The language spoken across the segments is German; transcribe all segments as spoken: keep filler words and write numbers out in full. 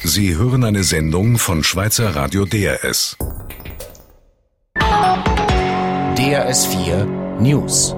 Sie hören eine Sendung von Schweizer Radio D R S. D R S vier News.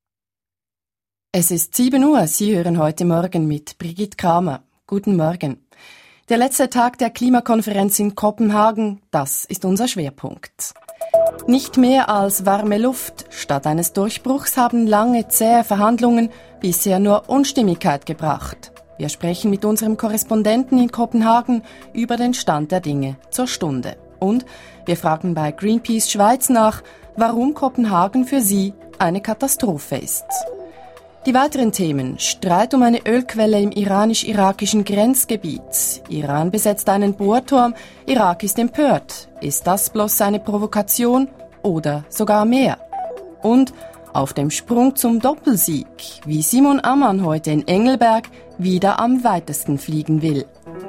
Es ist sieben Uhr, Sie hören heute Morgen mit Brigitte Kramer. Guten Morgen. Der letzte Tag der Klimakonferenz in Kopenhagen, das ist unser Schwerpunkt. Nicht mehr als warme Luft. Statt eines Durchbruchs haben lange, zähe Verhandlungen bisher nur Unstimmigkeit gebracht. Wir sprechen mit unserem Korrespondenten in Kopenhagen über den Stand der Dinge zur Stunde. Und wir fragen bei Greenpeace Schweiz nach, warum Kopenhagen für sie eine Katastrophe ist. Die weiteren Themen: Streit um eine Ölquelle im iranisch-irakischen Grenzgebiet. Iran besetzt einen Bohrturm, Irak ist empört. Ist das bloß eine Provokation oder sogar mehr? Und auf dem Sprung zum Doppelsieg, wie Simon Ammann heute in Engelberg wieder am weitesten fliegen will.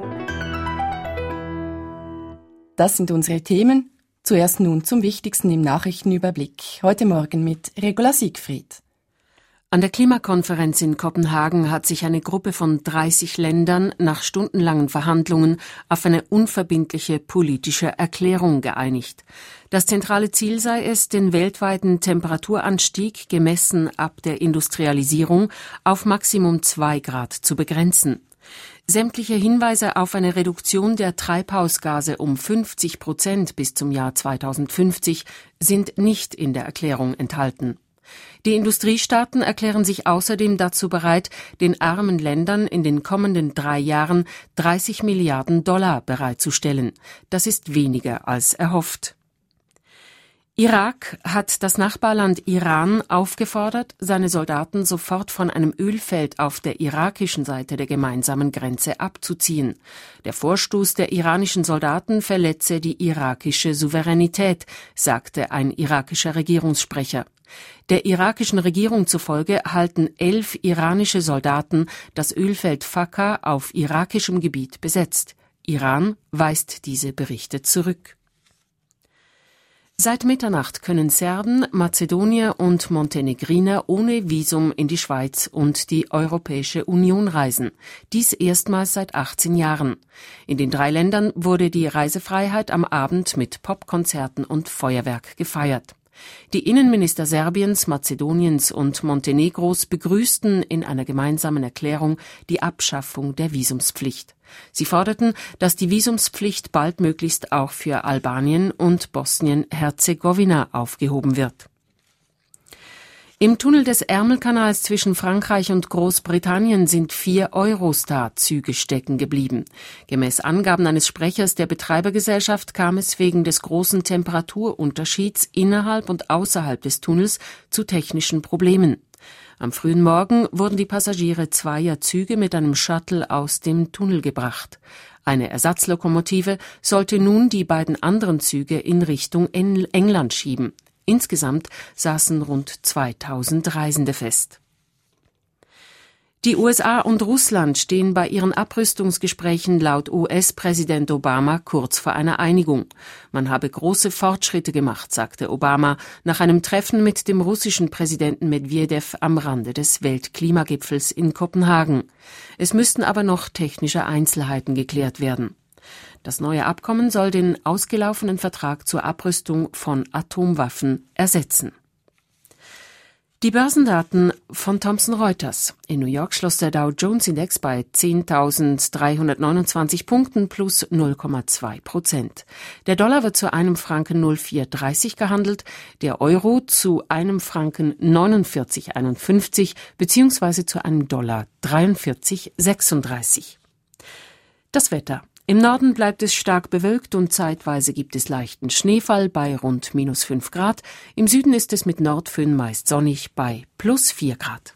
Das sind unsere Themen. Zuerst nun zum Wichtigsten im Nachrichtenüberblick. Heute Morgen mit Regula Siegfried. An der Klimakonferenz in Kopenhagen hat sich eine Gruppe von dreißig Ländern nach stundenlangen Verhandlungen auf eine unverbindliche politische Erklärung geeinigt. Das zentrale Ziel sei es, den weltweiten Temperaturanstieg, gemessen ab der Industrialisierung, auf Maximum zwei Grad zu begrenzen. Sämtliche Hinweise auf eine Reduktion der Treibhausgase um fünfzig Prozent bis zum Jahr zweitausendfünfzig sind nicht in der Erklärung enthalten. Die Industriestaaten erklären sich außerdem dazu bereit, den armen Ländern in den kommenden drei Jahren dreißig Milliarden Dollar bereitzustellen. Das ist weniger als erhofft. Irak hat das Nachbarland Iran aufgefordert, seine Soldaten sofort von einem Ölfeld auf der irakischen Seite der gemeinsamen Grenze abzuziehen. Der Vorstoß der iranischen Soldaten verletze die irakische Souveränität, sagte ein irakischer Regierungssprecher. Der irakischen Regierung zufolge halten elf iranische Soldaten das Ölfeld Fakka auf irakischem Gebiet besetzt. Iran weist diese Berichte zurück. Seit Mitternacht können Serben, Mazedonier und Montenegriner ohne Visum in die Schweiz und die Europäische Union reisen. Dies erstmals seit achtzehn Jahren. In den drei Ländern wurde die Reisefreiheit am Abend mit Popkonzerten und Feuerwerk gefeiert. Die Innenminister Serbiens, Mazedoniens und Montenegros begrüßten in einer gemeinsamen Erklärung die Abschaffung der Visumspflicht. Sie forderten, dass die Visumspflicht baldmöglichst auch für Albanien und Bosnien-Herzegowina aufgehoben wird. Im Tunnel des Ärmelkanals zwischen Frankreich und Großbritannien sind vier Eurostar-Züge stecken geblieben. Gemäß Angaben eines Sprechers der Betreibergesellschaft kam es wegen des großen Temperaturunterschieds innerhalb und außerhalb des Tunnels zu technischen Problemen. Am frühen Morgen wurden die Passagiere zweier Züge mit einem Shuttle aus dem Tunnel gebracht. Eine Ersatzlokomotive sollte nun die beiden anderen Züge in Richtung England schieben. Insgesamt saßen rund zweitausend Reisende fest. Die U S A und Russland stehen bei ihren Abrüstungsgesprächen laut U S-Präsident Obama kurz vor einer Einigung. Man habe große Fortschritte gemacht, sagte Obama nach einem Treffen mit dem russischen Präsidenten Medwedew am Rande des Weltklimagipfels in Kopenhagen. Es müssten aber noch technische Einzelheiten geklärt werden. Das neue Abkommen soll den ausgelaufenen Vertrag zur Abrüstung von Atomwaffen ersetzen. Die Börsendaten von Thomson Reuters. In New York schloss der Dow Jones Index bei zehntausenddreihundertneunundzwanzig Punkten plus null Komma zwei Prozent. Der Dollar wird zu einem Franken null Komma vier dreißig gehandelt, der Euro zu einem Franken neunundvierzig einundfünfzig beziehungsweise zu einem Dollar dreiundvierzig sechsunddreißig. Das Wetter. Im Norden bleibt es stark bewölkt und zeitweise gibt es leichten Schneefall bei rund minus fünf Grad. Im Süden ist es mit Nordföhn meist sonnig bei plus vier Grad.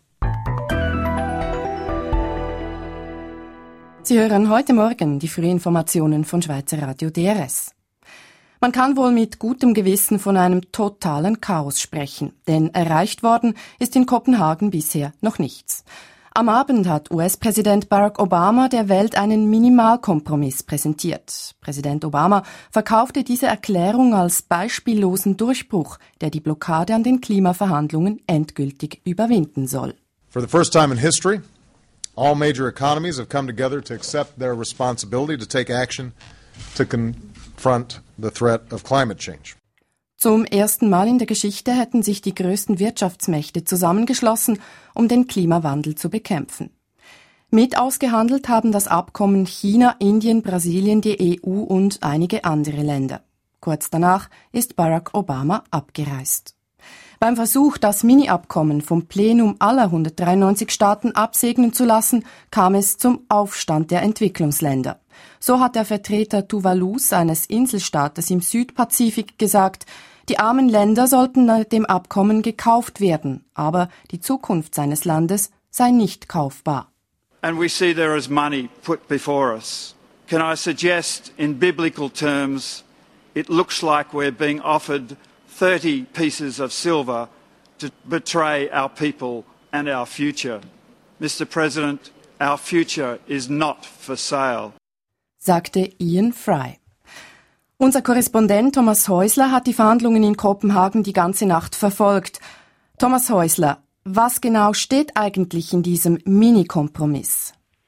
Sie hören heute Morgen die Frühinformationen von Schweizer Radio D R S. Man kann wohl mit gutem Gewissen von einem totalen Chaos sprechen, denn erreicht worden ist in Kopenhagen bisher noch nichts. Am Abend hat U S-Präsident Barack Obama der Welt einen Minimalkompromiss präsentiert. Präsident Obama verkaufte diese Erklärung als beispiellosen Durchbruch, der die Blockade an den Klimaverhandlungen endgültig überwinden soll. For the first time in history, All major economies have come together to accept their responsibility to take action to confront the threat of climate change. Zum ersten Mal in der Geschichte hätten sich die größten Wirtschaftsmächte zusammengeschlossen, um den Klimawandel zu bekämpfen. Mit ausgehandelt haben das Abkommen China, Indien, Brasilien, die E U und einige andere Länder. Kurz danach ist Barack Obama abgereist. Beim Versuch, das Mini-Abkommen vom Plenum aller hundertdreiundneunzig Staaten absegnen zu lassen, kam es zum Aufstand der Entwicklungsländer. So hat der Vertreter Tuvalus, eines Inselstaates im Südpazifik, gesagt, die armen Länder sollten nach dem Abkommen gekauft werden, aber die Zukunft seines Landes sei nicht kaufbar. And we see there is money put before us. Can I suggest, in biblical terms, it looks like we're being offered thirty pieces of silver to betray our people and our future. Mister President, our future is not for sale, sagte Ian Fry. Unser Korrespondent Thomas Häusler hat die Verhandlungen in Kopenhagen die ganze Nacht verfolgt. Thomas Häusler, was genau steht eigentlich in diesem Mini-Kompromiss?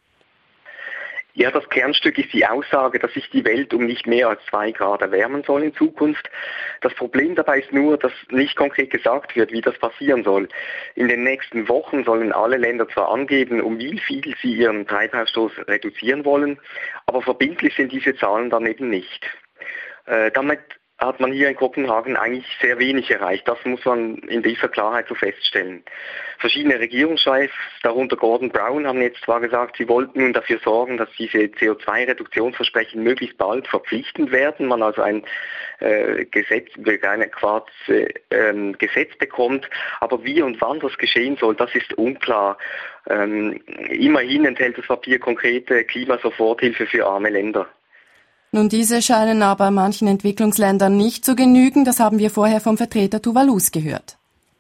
Ja, das Kernstück ist die Aussage, dass sich die Welt um nicht mehr als zwei Grad erwärmen soll in Zukunft. Das Problem dabei ist nur, dass nicht konkret gesagt wird, wie das passieren soll. In den nächsten Wochen sollen alle Länder zwar angeben, um wie viel sie ihren Treibhausstoß reduzieren wollen, aber verbindlich sind diese Zahlen dann eben nicht. Äh, damit hat man hier in Kopenhagen eigentlich sehr wenig erreicht. Das muss man in dieser Klarheit so feststellen. Verschiedene Regierungschefs, darunter Gordon Brown, haben jetzt zwar gesagt, sie wollten nun dafür sorgen, dass diese C O zwei Reduktionsversprechen möglichst bald verpflichtend werden, man also ein äh, Gesetz, eine Quarz, äh, Gesetz bekommt, aber wie und wann das geschehen soll, das ist unklar. Ähm, immerhin enthält das Papier konkrete Klimasoforthilfe für arme Länder. Nun, diese scheinen aber manchen Entwicklungsländern nicht zu genügen. Das haben wir vorher vom Vertreter Tuvalus gehört.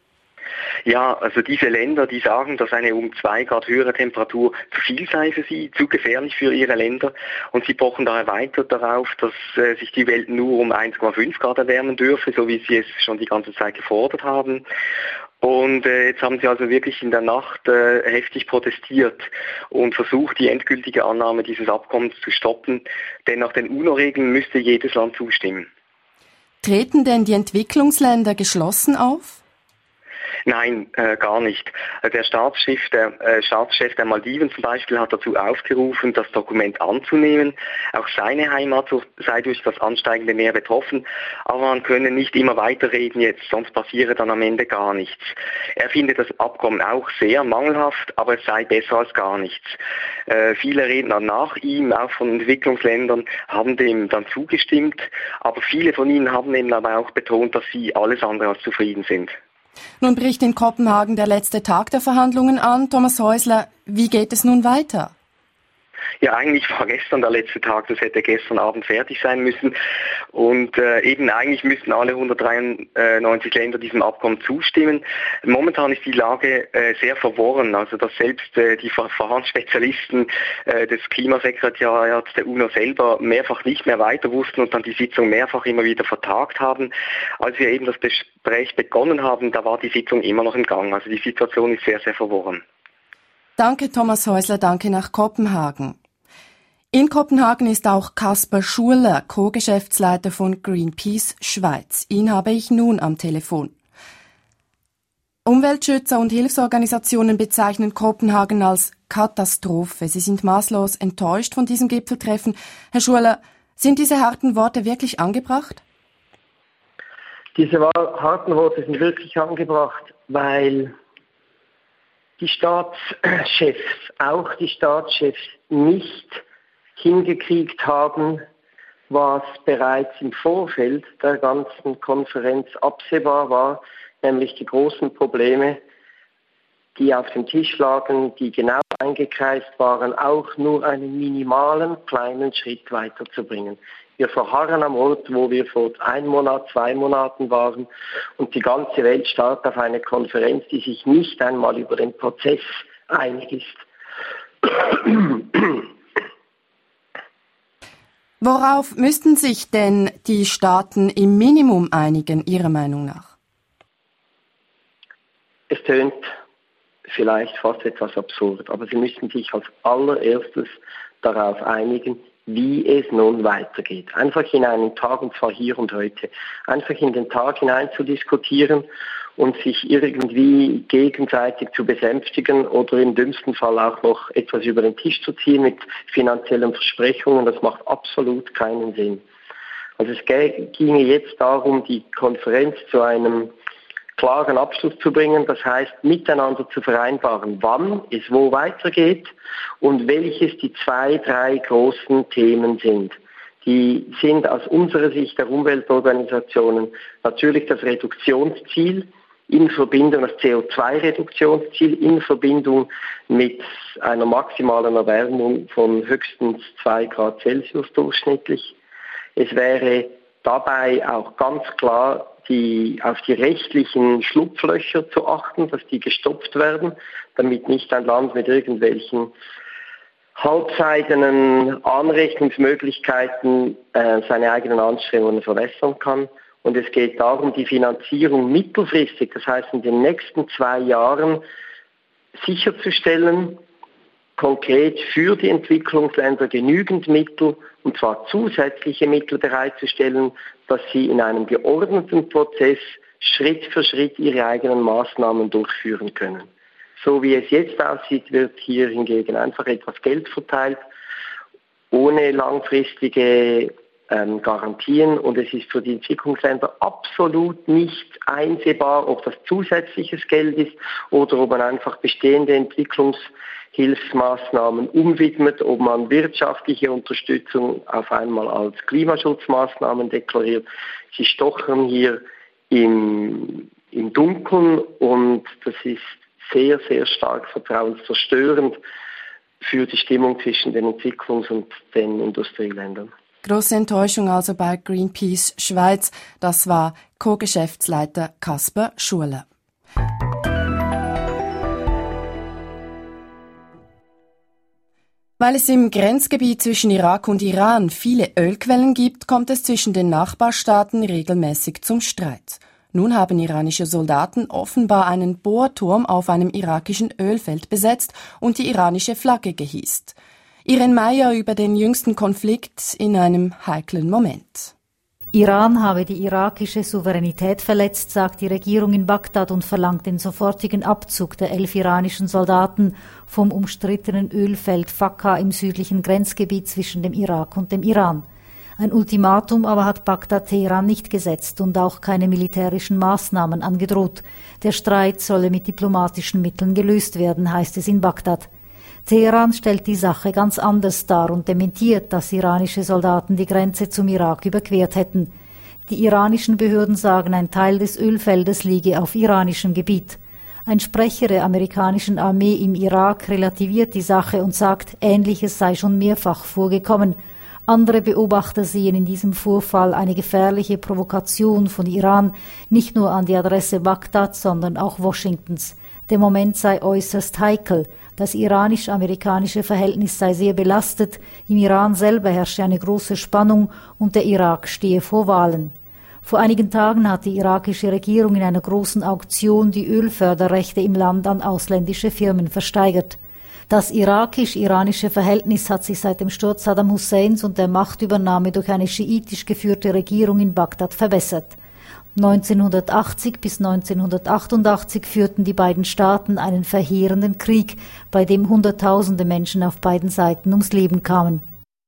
Ja, also diese Länder, die sagen, dass eine um zwei Grad höhere Temperatur zu viel sei für sie, zu gefährlich für ihre Länder. Und sie pochen daher weiter darauf, dass äh, sich die Welt nur um eins Komma fünf Grad erwärmen dürfe, so wie sie es schon die ganze Zeit gefordert haben. Und äh, jetzt haben sie also wirklich in der Nacht äh, heftig protestiert und versucht, die endgültige Annahme dieses Abkommens zu stoppen. Denn nach den UNO-Regeln müsste jedes Land zustimmen. Treten denn die Entwicklungsländer geschlossen auf? Nein, äh, gar nicht. Der Staatschef der, äh, Staatschef der Maldiven zum Beispiel hat dazu aufgerufen, das Dokument anzunehmen. Auch seine Heimat sei durch das ansteigende Meer betroffen, aber man könne nicht immer weiterreden jetzt, sonst passiere dann am Ende gar nichts. Er findet das Abkommen auch sehr mangelhaft, aber es sei besser als gar nichts. Äh, viele Redner nach ihm, auch von Entwicklungsländern, haben dem dann zugestimmt, aber viele von ihnen haben eben aber auch betont, dass sie alles andere als zufrieden sind. Nun bricht in Kopenhagen der letzte Tag der Verhandlungen an. Thomas Häusler, wie geht es nun weiter? Ja, eigentlich war gestern der letzte Tag, das hätte gestern Abend fertig sein müssen. Und äh, eben eigentlich müssten alle hundertdreiundneunzig Länder diesem Abkommen zustimmen. Momentan ist die Lage äh, sehr verworren, also dass selbst äh, die Ver- Verhandlungsspezialisten äh, des Klimasekretariats der UNO selber mehrfach nicht mehr weiter wussten und dann die Sitzung mehrfach immer wieder vertagt haben. Als wir eben das Gespräch begonnen haben, da war die Sitzung immer noch im Gang. Also die Situation ist sehr, sehr verworren. Danke, Thomas Häusler, danke nach Kopenhagen. In Kopenhagen ist auch Kasper Schurler, Co-Geschäftsleiter von Greenpeace Schweiz. Ihn habe ich nun am Telefon. Umweltschützer und Hilfsorganisationen bezeichnen Kopenhagen als Katastrophe. Sie sind maßlos enttäuscht von diesem Gipfeltreffen. Herr Schurler, sind diese harten Worte wirklich angebracht? Diese harten Worte sind wirklich angebracht, weil die Staatschefs, auch die Staatschefs nicht hingekriegt haben, was bereits im Vorfeld der ganzen Konferenz absehbar war, nämlich die großen Probleme, die auf dem Tisch lagen, die genau eingekreist waren, auch nur einen minimalen kleinen Schritt weiterzubringen. Wir verharren am Ort, wo wir vor einem Monat, zwei Monaten waren, und die ganze Welt starrt auf eine Konferenz, die sich nicht einmal über den Prozess einig ist. Worauf müssten sich denn die Staaten im Minimum einigen, Ihrer Meinung nach? Es tönt vielleicht fast etwas absurd. Aber sie müssen sich als allererstes darauf einigen, wie es nun weitergeht. Einfach in einen Tag, und zwar hier und heute, einfach in den Tag hinein zu diskutieren und sich irgendwie gegenseitig zu besänftigen oder im dümmsten Fall auch noch etwas über den Tisch zu ziehen mit finanziellen Versprechungen, das macht absolut keinen Sinn. Also es ginge jetzt darum, die Konferenz zu einem klaren Abschluss zu bringen, das heißt miteinander zu vereinbaren, wann es wo weitergeht und welches die zwei, drei großen Themen sind. Die sind aus unserer Sicht der Umweltorganisationen natürlich das Reduktionsziel in Verbindung, das C O zwei Reduktionsziel in Verbindung mit einer maximalen Erwärmung von höchstens zwei Grad Celsius durchschnittlich. Es wäre dabei auch ganz klar, die, auf die rechtlichen Schlupflöcher zu achten, dass die gestopft werden, damit nicht ein Land mit irgendwelchen halbseidenen Anrechnungsmöglichkeiten äh, seine eigenen Anstrengungen verwässern kann. Und es geht darum, die Finanzierung mittelfristig, das heißt in den nächsten zwei Jahren, sicherzustellen, konkret für die Entwicklungsländer genügend Mittel, und zwar zusätzliche Mittel bereitzustellen, dass sie in einem geordneten Prozess Schritt für Schritt ihre eigenen Maßnahmen durchführen können. So wie es jetzt aussieht, wird hier hingegen einfach etwas Geld verteilt, ohne langfristige ähm, Garantien. Und es ist für die Entwicklungsländer absolut nicht einsehbar, ob das zusätzliches Geld ist oder ob man einfach bestehende Entwicklungshilfsmaßnahmen umwidmet, ob man wirtschaftliche Unterstützung auf einmal als Klimaschutzmaßnahmen deklariert. Sie stochern hier im, im Dunkeln und das ist sehr, sehr stark vertrauenszerstörend für die Stimmung zwischen den Entwicklungs- und den Industrieländern. Grosse Enttäuschung also bei Greenpeace Schweiz. Das war Co-Geschäftsleiter Kasper Schuler. Weil es im Grenzgebiet zwischen Irak und Iran viele Ölquellen gibt, kommt es zwischen den Nachbarstaaten regelmäßig zum Streit. Nun haben iranische Soldaten offenbar einen Bohrturm auf einem irakischen Ölfeld besetzt und die iranische Flagge gehisst. Irene Meyer über den jüngsten Konflikt in einem heiklen Moment. Iran habe die irakische Souveränität verletzt, sagt die Regierung in Bagdad und verlangt den sofortigen Abzug der elf iranischen Soldaten vom umstrittenen Ölfeld Fakka im südlichen Grenzgebiet zwischen dem Irak und dem Iran. Ein Ultimatum aber hat Bagdad Teheran nicht gesetzt und auch keine militärischen Maßnahmen angedroht. Der Streit solle mit diplomatischen Mitteln gelöst werden, heißt es in Bagdad. Teheran stellt die Sache ganz anders dar und dementiert, dass iranische Soldaten die Grenze zum Irak überquert hätten. Die iranischen Behörden sagen, ein Teil des Ölfeldes liege auf iranischem Gebiet. Ein Sprecher der amerikanischen Armee im Irak relativiert die Sache und sagt, Ähnliches sei schon mehrfach vorgekommen. Andere Beobachter sehen in diesem Vorfall eine gefährliche Provokation von Iran, nicht nur an die Adresse Bagdads, sondern auch Washingtons. Der Moment sei äußerst heikel. Das iranisch-amerikanische Verhältnis sei sehr belastet. Im Iran selber herrsche eine große Spannung und der Irak stehe vor Wahlen. Vor einigen Tagen hat die irakische Regierung in einer großen Auktion die Ölförderrechte im Land an ausländische Firmen versteigert. Das irakisch-iranische Verhältnis hat sich seit dem Sturz Saddam Husseins und der Machtübernahme durch eine schiitisch geführte Regierung in Bagdad verbessert. neunzehnhundertachtzig bis neunzehnhundertachtundachtzig führten die beiden Staaten einen verheerenden Krieg, bei dem Hunderttausende Menschen auf beiden Seiten ums Leben kamen.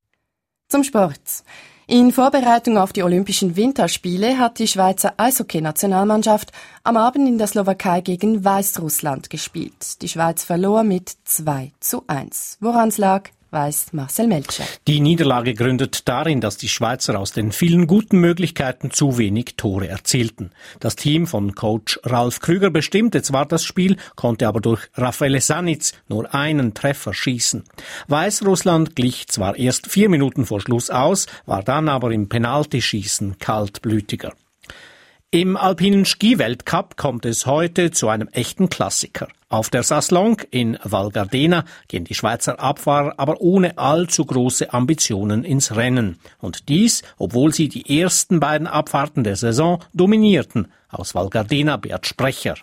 Zum Sport. In Vorbereitung auf die Olympischen Winterspiele hat die Schweizer Eishockey-Nationalmannschaft am Abend in der Slowakei gegen Weißrussland gespielt. Die Schweiz verlor mit zwei zu eins. Woran's lag, weiß Marcel Melcher. Die Niederlage gründet darin, dass die Schweizer aus den vielen guten Möglichkeiten zu wenig Tore erzielten. Das Team von Coach Ralf Krüger bestimmte zwar das Spiel, konnte aber durch Raffaele Sanitz nur einen Treffer schießen. Weißrussland glich zwar erst vier Minuten vor Schluss aus, war dann aber im Penaltyschießen kaltblütiger. Im alpinen Ski-Weltcup kommt es heute zu einem echten Klassiker. Auf der Saslong in Val Gardena gehen die Schweizer Abfahrer aber ohne allzu große Ambitionen ins Rennen. Und dies, obwohl sie die ersten beiden Abfahrten der Saison dominierten. Aus Val Gardena Bert Sprecher.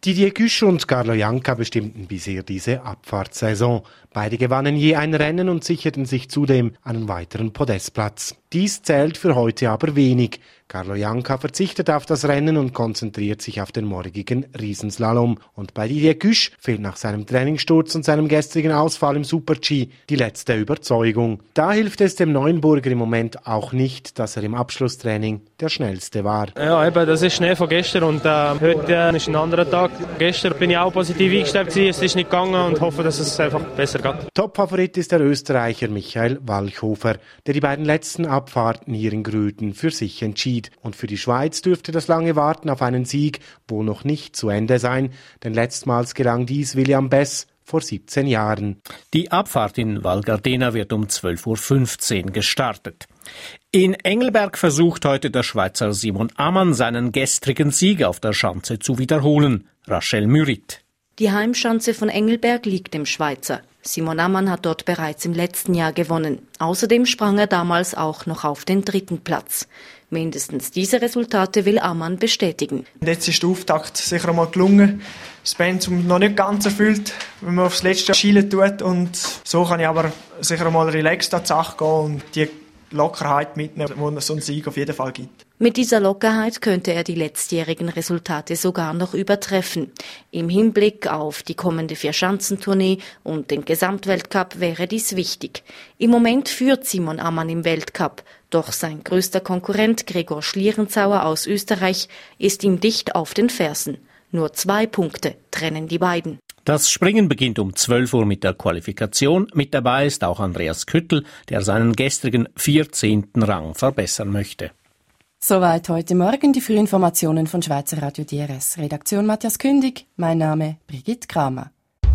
Didier Güsch und Carlo Janka bestimmten bisher diese Abfahrtssaison. Beide gewannen je ein Rennen und sicherten sich zudem einen weiteren Podestplatz. Dies zählt für heute aber wenig. Carlo Janka verzichtet auf das Rennen und konzentriert sich auf den morgigen Riesenslalom. Und bei Didier Güsch fehlt nach seinem Trainingssturz und seinem gestrigen Ausfall im Super-G die letzte Überzeugung. Da hilft es dem Neuenburger im Moment auch nicht, dass er im Abschlusstraining der Schnellste war. Ja, eben, das ist Schnee von gestern und äh, heute äh, ist ein anderer Tag. Gestern bin ich auch positiv eingestellt gewesen, es ist nicht gegangen und hoffe, dass es einfach besser geht. Topfavorit ist der Österreicher Michael Walchhofer, der die beiden letzten Abfahrten hier in Gröden für sich entschied. Und für die Schweiz dürfte das lange Warten auf einen Sieg wohl noch nicht zu Ende sein, denn letztmals gelang dies William Bess vor siebzehn Jahren. Die Abfahrt in Val Gardena wird um zwölf Uhr fünfzehn gestartet. In Engelberg versucht heute der Schweizer Simon Ammann seinen gestrigen Sieg auf der Schanze zu wiederholen. Rachel Mürit. Die Heimschanze von Engelberg liegt dem Schweizer. Simon Ammann hat dort bereits im letzten Jahr gewonnen. Außerdem sprang er damals auch noch auf den dritten Platz. Mindestens diese Resultate will Ammann bestätigen. Jetzt ist der Auftakt sicher einmal gelungen. Das Pensum noch nicht ganz erfüllt, wenn man aufs letzte Jahr schielen tut. Und so kann ich aber sicher einmal relaxed an die Sache gehen und die Lockerheit mitnehmen, die so ein Sieg auf jeden Fall gibt. Mit dieser Lockerheit könnte er die letztjährigen Resultate sogar noch übertreffen. Im Hinblick auf die kommende Vierschanzentournee und den Gesamtweltcup wäre dies wichtig. Im Moment führt Simon Ammann im Weltcup, doch sein größter Konkurrent Gregor Schlierenzauer aus Österreich ist ihm dicht auf den Fersen. Nur zwei Punkte trennen die beiden. Das Springen beginnt um zwölf Uhr mit der Qualifikation. Mit dabei ist auch Andreas Küttel, der seinen gestrigen vierzehnten Rang verbessern möchte. Soweit heute Morgen die Frühinformationen von Schweizer Radio D R S. Redaktion Matthias Kündig, mein Name Brigitte Kramer.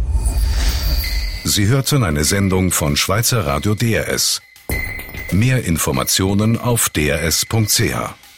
Sie hörten eine Sendung von Schweizer Radio D R S. Mehr Informationen auf d r s punkt c h.